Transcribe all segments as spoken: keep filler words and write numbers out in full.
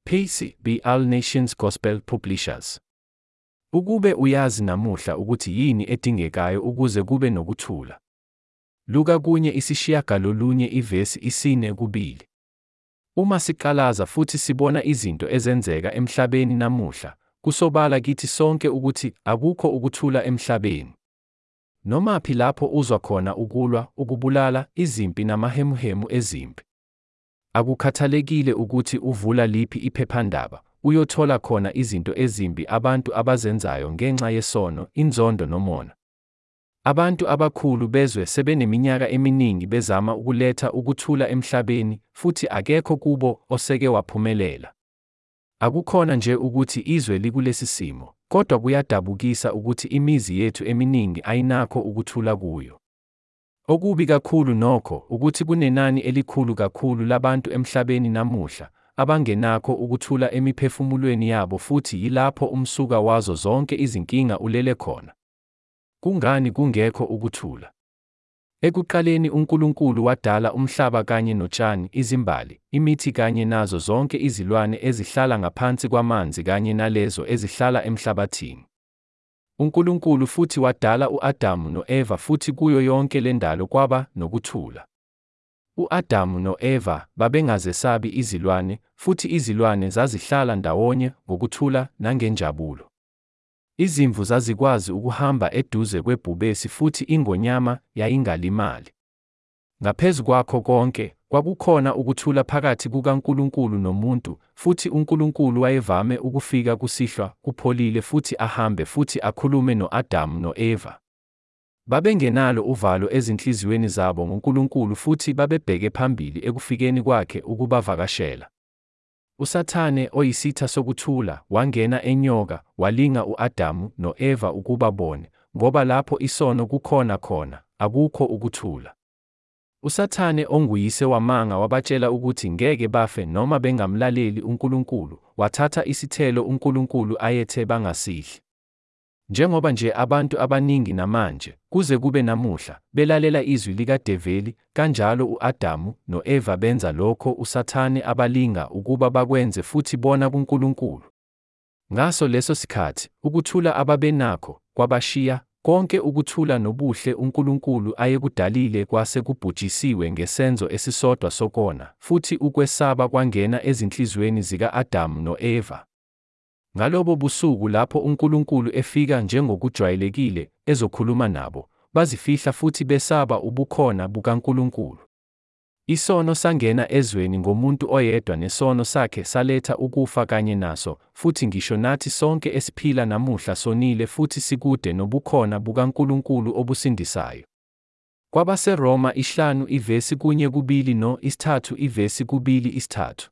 P C B All Nations Gospel Publishers. Ukube uyazi namuhla ukuthi yini edingekayo ukuze kube nokuthula. Luka kunye isishiyagalolunye ivesi isine kubili. Uma siqalaza futhi sibona izinto ezenzeka emhlabeni namuhla, kusobala kithi sonke ukuthi akukho ukuthula emhlabeni. Nomaphi lapho uzwa khona ukulwa, ukubulala, izimpi namahemuhemu ezimpi. Akukhathalekile ukuthi uvula liphi iphephandaba, uyothola khona izinto ezimbi abantu abazenzayo ngenxa yesono, inzondo nomona. Abantu abakhulu bezwe sebeneminyaka eminingi bezama ukuletha ukuthula emhlabeni, futhi akekho kubo oseke waphumelela. Akukhona nje ukuthi izwe likulesi simo, kodwa kuyadabukisa ukuthi imizi yethu eminingi ayinakho ukuthula kuyo. Okubi kakhulu nokho ukuthi kunenani elikhulu kakhulu labantu emhlabeni namuhla abangenakho ukuthula emiphefumulweni yabo, futhi yilapho umsuka wazo zonke izinkinga ulele khona. Kungani kungekho ukuthula? Ekuqaleni uNkulunkulu wadala umhlaba kanye notshani, izimbali, imithi kanye nazo zonke izilwane ezihlala ngaphansi kwamanzi kanye nalezo ezihlala emhlabathini. uNkulunkulu futhi wadala u-Adamu no-Eva, futhi kuyo yonke le ndalo kwaba nokuthula. U-Adamu no-Eva babengazesabi izilwane, futhi izilwane zazihlala ndawonye ngokuthula nangenjabulo. Izimvu zazikwazi ukuhamba eduze kwebhubesi, futhi ingonyama yayingalimali. Ngaphezu kwakho konke, kwakukhona ukuthula phakathi kukaNkulunkulu nomuntu, futhi uNkulunkulu wayevame ukufika kusihlwa kupholile futhi ahambe futhi akhulume no-Adamu no-Eva. Babengenalo uvalo ezinhliziyweni zabo ngoNkulunkulu, futhi babebheke phambili ekufikeni kwakhe ukubavakashela. USathane, oyisitha sokuthula, wangena enyoka, walinga u-Adamu no-Eva ukuba bone, ngoba lapho isono kukhona khona, akukho ukuthula. USathane, onguyise wamanga, wabatshela ukuthi ngeke bafe noma bengamlaleli uNkulunkulu, wathatha isithelo uNkulunkulu ayethe bangasidli. Njengoba nje abantu abaningi namanje, kuze kube namuhla, belalela izwi likadeveli, kanjalo u-Adamu no-Eva benza lokho uSathane abalinga ukuba bakwenze, futhi bona kuNkulunkulu. Ngaso leso sikhathi, ukuthula ababenakho kwabashiya, konke ukuthula nobuhle uNkulunkulu ayekudalile kwase kubhujisiwe ngesenzo esisodwa sokona, futhi ukwesaba kwangena ezinhliziyweni zika-Adamu no-Eva. Ngalobo busuku lapho uNkulunkulu efika njengokujwayelekile ezokhuluma nabo, bazifihla futhi besaba ubukhona bukaNkulunkulu. Isono sangena ezweni ngomuntu oyedwa, nesono sakhe saletha ukufa kanye naso, futhi ngisho nathi sonke esiphila namuhla sonile futhi sikude nobukhona bukaNkulunkulu obusindisayo. KwabaseRoma isihlanu ivesi kunye kubili no isithathu ivesi kubili isithathu.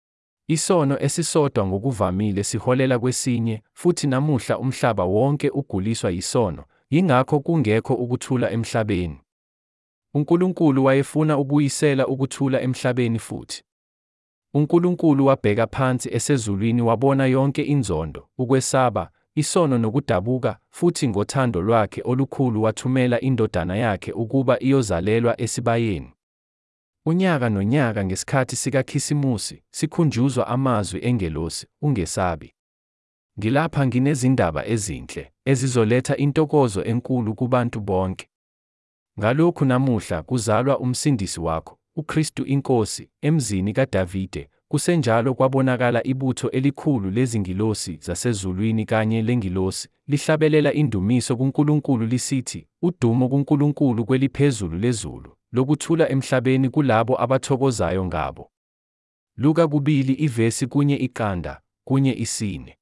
Isono esisodwa ngokuvamile siholela kwesinye, futhi namuhla umhlaba wonke uguliswa yisono, yingakho kungekho ukuthula emhlabeni. uNkulunkulu wayefuna ukuyisela ukuthula emhlabeni futhi. uNkulunkulu wabheka phansi esezulwini, wabona yonke inzondo, ukwesaba, isono nokudabuka, futhi ngothando lwakhe olukhulu wathumela indodana yakhe ukuba iyozalelwa esibayeni. Unyaka nonyaka ngesikhathi sikaKhisimusi sikhunjuzwa amazwi engelosi, ungesabi. Ngilapha nginezindaba ezinhle ezizoletha intokozo enkulu kubantu bonke. Ngalokhu namuhla kuzalwa umsindisi wakho, uKristu iNkosi, emzini kaDavide. Kusenjalo kwabonakala ibutho elikhulu lezingilosi zasezulwini kanye lengilosi lihlabelela indumiso kuNkulunkulu lisithi, udumo kuNkulunkulu kweliphezulu lezulu, lokuthula emhlabeni kulabo abathokozayo ngabo. Luka kubili ivesi kunye iqanda, kunye isine.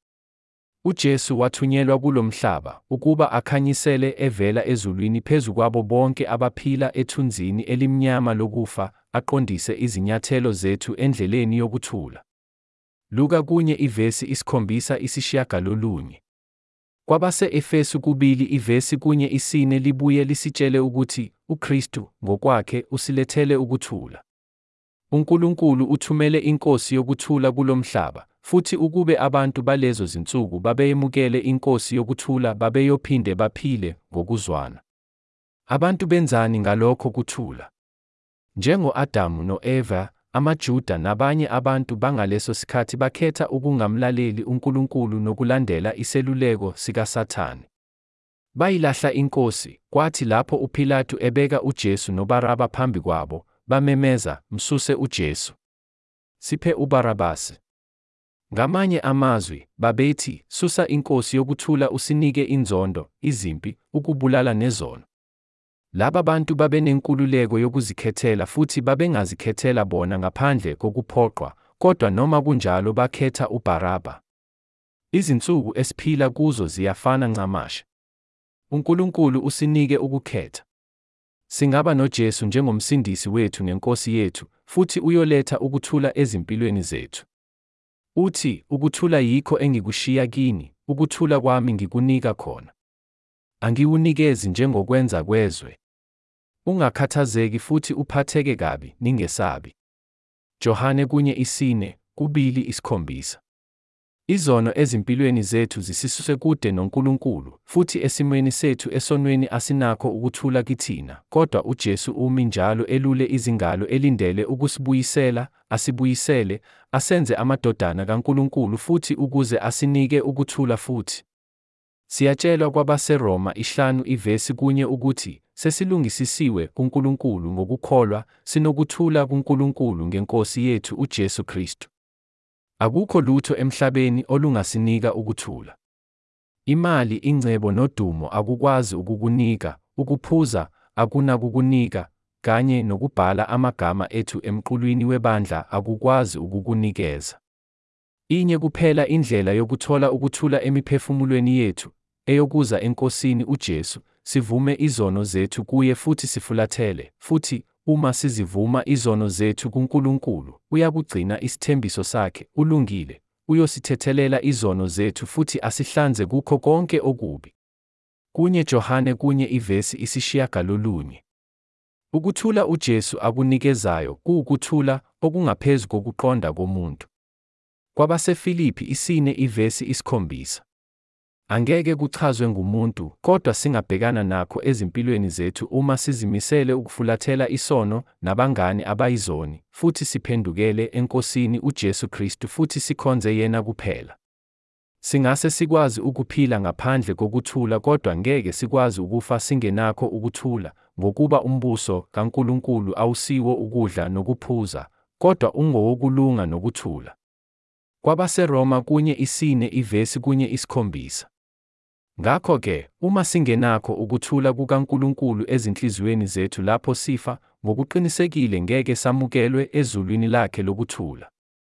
uJesu wathunyelwa kulomhlaba ukuba akhanyisele evela ezulwini phezu kwabo bonke abaphila ethunzini elimnyama lokufa, aqondise izinyathelo zethu endleleni yokuthula. Luka kunye ivesi isikhombisa isishiyagalolunye. Kwabase-Efesu kubili ivesi kunye isine libuye lisitshele ukuthi uKristu ngokwakhe usilethele ukuthula. uNkulunkulu uthumele inkosi yokuthula kulomhlaba, futhi ukube abantu balezo zinsuku babeyemukele inkosi yokuthula babeyophinde baphile ngokuzwana. Abantu benzani ngalokho kuthula? Njengo-Adamu no-Eva, amaJuda nabanye abantu bangaleso sikhathi bakhetha ukungamlaleli uNkulunkulu nokulandela iseluleko sikaSathane. Bayilahla iNkosi, kwathi lapho uPhilathu ebeka uJesu noBaraba phambi kwabo, bamemeza, "Msuse uJesu. Siphe uBarabasi." Ngamanye amazwi, babethi, "Susa inkosi yokuthula usinike inzondo, izimpi, ukubulala nezono." Laba bantu babenenkululeko yokuzikhethela futhi babengazikhethela bona ngaphandle kokuphoqwa, kodwa noma kunjalo bakhetha uBaraba. Izinsuku esiphila kuzo ziyafana ncamashi. uNkulunkulu usinike ukukhetha. Singaba noJesu njengomsindisi wethu nenkosi yethu, futhi uyoletha ukuthula ezimpilweni zethu. Uthi, "Ukuthula yikho engikushiya kini, ukuthula kwami ngikunika khona. Angiwunikezi njengokwenza kwezwe. Ungakhathazeki futhi uphatheke kabi, ningesabi." Johane kunye isine, kubili isikhombisa. Izono ezimpilweni zethu zisisuse kude noNkulunkulu, futhi esimweni sethu esonweni asinakho ukuthula kithina, kodwa uJesu umi njalo elule izingalo elindele ukusibuyisela, asibuyisele, asenze amadodana kaNkulunkulu futhi ukuze asinike ukuthula futhi. Siyatshelwa kwabaseRoma ihlanu ivesi kunye ukuthi, sesilungisisiwe kuNkulunkulu ngokukholwa, sinokuthula kuNkulunkulu ngeNkosi yethu uJesu Kristu. Akukho lutho emhlabeni olungasinika ukuthula. Imali, ingcebo nodumo akukwazi ukukunika, ukuphuza akunakukunika, kanye nokubhala amagama ethu emqulwini webandla akukwazi ukukunikeza. Inye kuphela indlela yokuthola ukuthula emiphefumulweni yethu, eyokuza eNkosini uJesu, sivume izono zethu kuye futhi sifulathele, futhi uma sizivuma izono zethu kuNkulunkulu, uyakugcina isithembiso sakhe, ulungile, uyosithethelela izono zethu futhi asihlanze kukho konke okubi. Kunye Johane kunye ivesi isishiyagalolunye. Ukuthula uJesu akunikezayo kuwukuthula okungaphezu kokuqonda komuntu. KwabaseFilipi isine ivesi isikhombisa. Angeke kuchazwe ngumuntu, kodwa singabhekana nakho ezimpilweni zethu uma sizimisele ukufulathela isono nabangane abayizoni, futhi siphendukele eNkosini uJesu Kristu futhi sikhonze yena kuphela. Singase sikwazi ukuphila ngaphandle kokuthula, kodwa ngeke sikwazi ukufa singenakho ukuthula, ngokuba umbuso kaNkulunkulu awusiwo ukudla nokuphuza, kodwa ungowokulunga nokuthula. KwabaseRoma kunye isine ivesi kunye isikhombisa. Ngakho-ke, uma singenakho ukuthula kukaNkulunkulu ezinhliziyweni zethu lapho sifa, ngokuqinisekile ngeke samukelwe ezulwini lakhe lokuthula.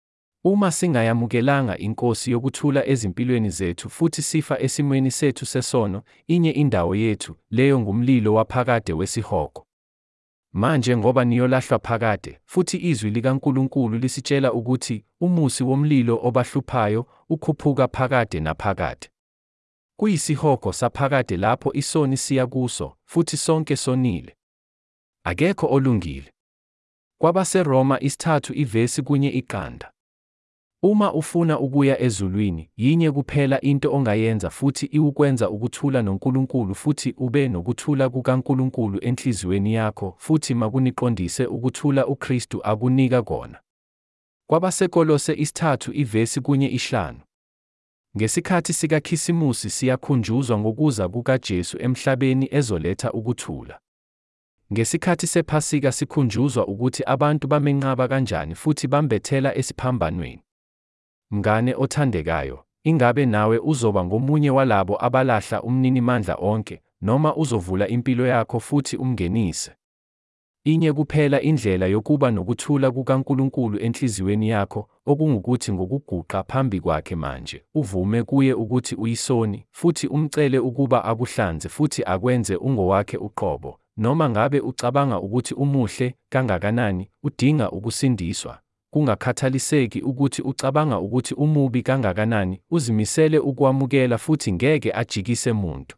Uma singayamukelanga inkosi yokuthula ezimpilweni zethu futhi sifa esimweni sethu sesono, inye indawo yethu, leyo ngumlilo waphakade wesihogo. Manje ngoba niyolahlwa phakade, futhi izwi likaNkulunkulu lisitshela ukuthi umusi womlilo obahluphayo ukhuphuka phakade naphakade. Kuyisihogo saphakade lapho isoni siya kuso, futhi sonke sonile. Akekho olungile. KwabaseRoma isithathu ivesi kunye iqanda. Uma ufuna ukuya ezulwini, yinye kuphela into ongayenza futhi iwukwenza ukuthula noNkulunkulu futhi ube nokuthula kukaNkulunkulu enhliziyweni yakho futhi makuniqondise ukuthula uKristu akunika kona. KwabaseKolose isithathu ivesi kunye ihlanu. Ngesikhathi sikaKhisimusi siyakhunjuzwa ngokuza kukaJesu emhlabeni ezoletha ukuthula. Ngesikhathi sePhasika sikhunjuzwa ukuthi abantu bamenqaba kanjani futhi bambethela esiphambanweni. Mngane othandekayo, ingabe nawe uzoba ngomunye walabo abalahla umninimandla onke, noma uzovula impilo yakho futhi umngenise? Inye kuphela indlela yokuba nokuthula kukaNkulunkulu enhliziyweni yakho, okungukuthi ngokuguqa phambi kwakhe manje, uvume kuye ukuthi uyisoni, futhi umcele ukuba akuhlanze futhi akwenze ungowakhe uqobo, noma ngabe ucabanga ukuthi umuhle kangakanani, udinga ukusindiswa. Kungakhathaliseki ukuthi ucabanga ukuthi umubi kangakanani, uzimisele ukwamukela futhi ngeke ajikise muntu.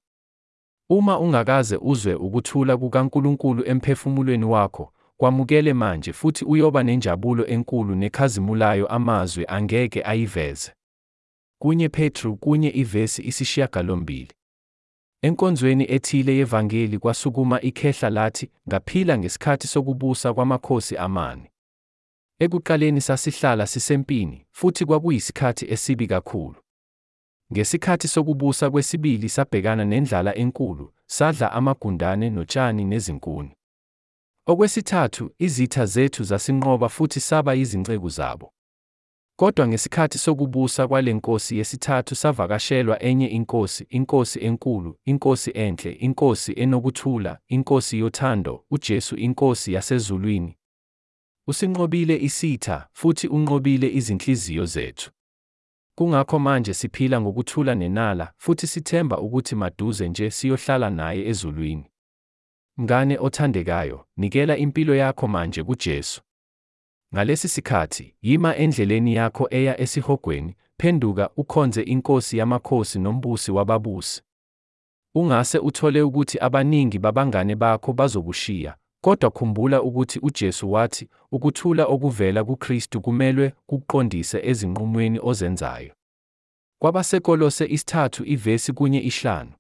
Uma ungakaze uzwe ukuthula kukaNkulunkulu emphefumulweni wakho, kwamukele manje futhi uyoba nenjabulo enkulu nekhazimulayo amazwi angeke ayiveze. Kunye Petru kunye ivesi isishiyagalombili. Enkonzweni ethile yevangeli kwasukuma ikhehla lathi, ngaphila ngesikhathi sokubusa kwamakhosi amane. Ekuqaleni sasihlala sisempini, futhi kwakuyisikhathi esibi kakhulu. Ngesikhathi sokubusa kwesibili sabhekana nendlala enkulu, sadla amagundane notshani nezinkuni. Okwesithathu, izitha zethu zasinqoba futhi saba yizinceku zabo. Kodwa ngesikhathi sokubusa kwale nkosi yesithathu savakashelwa enye inkosi, inkosi enkulu, inkosi enhle, inkosi enokuthula, inkosi yothando, uJesu inkosi yasezulwini. Usinqobile isitha, futhi unqobile izinhliziyo zethu. Kungakho manje siphila ngokuthula nenala, futhi sithemba ukuthi maduze nje siyohlala naye ezulwini. Mngane othandekayo, nikela impilo yakho manje kuJesu. Ngalesi sikhathi, yima endleleni yakho eya esihogweni, phenduka ukhonze inkosi yamakhosi nombusi wababusi. Ungase uthole ukuthi abaningi babangane bakho bazokushiya, kodwa khumbula ukuthi uJesu wathi, ukuthula okuvela kuKristu kumelwe kukuqondise ezinqumweni ozenzayo. KwabaseKolose isithathu ivesi kunye ihlanu.